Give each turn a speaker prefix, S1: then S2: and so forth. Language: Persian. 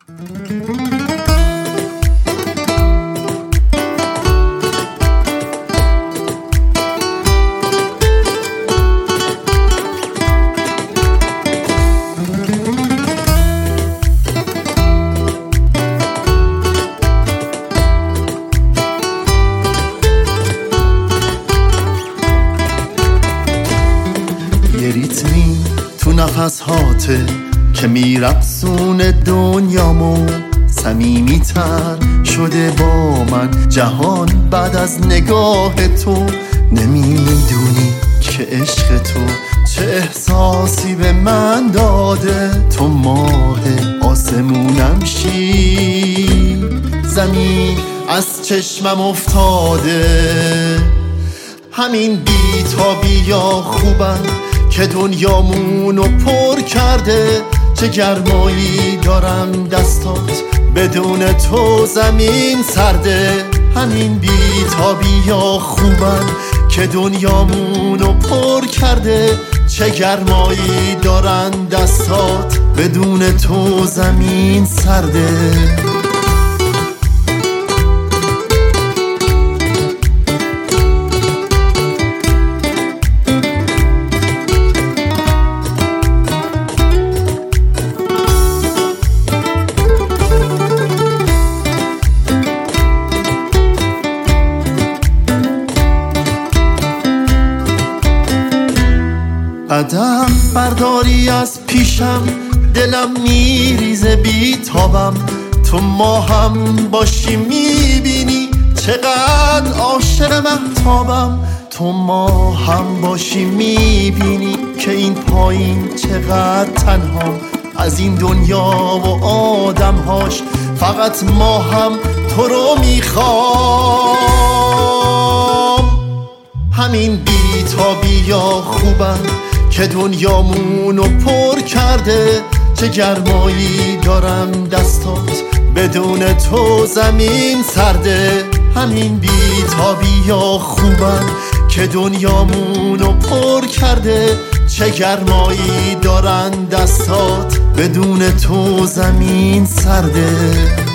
S1: یه ریتمی تو نفس هاته که میرقصونه دنیامو، صمیمی تر شده با من جهان بعد از نگاه تو. نمیدونی که عشق تو چه احساسی به من داده، تو ماه آسمونم شی، زمین از چشمم افتاده. همین بی‌تابی‌ها خوبن که دنیامونو پر کرده، چه گرمایی دارم دستات بدون تو زمین سرده. همین بی‌تابی‌ها خوبن که دنیامونو پر کرده، چه گرمایی دارن دستات بدون تو زمین سرده. قدم برداری از پیشم، دلم میریزه بی‌تابم. تو ما هم باشی میبینی چقدر عاشق مهتابم. تو ما هم باشی میبینی که این پایین چقدر تنها از این دنیا و آدمهاش. فقط ما هم تو رو میخوام. همین بی‌تابی‌ها خوبن که دنیامونو پر کرده، چه گرمایی دارم دستات بدون تو زمین سرده. همین بی‌تابی‌ها خوبن که دنیامونو پر کرده، چه گرمایی دارن دستات بدون تو زمین سرده.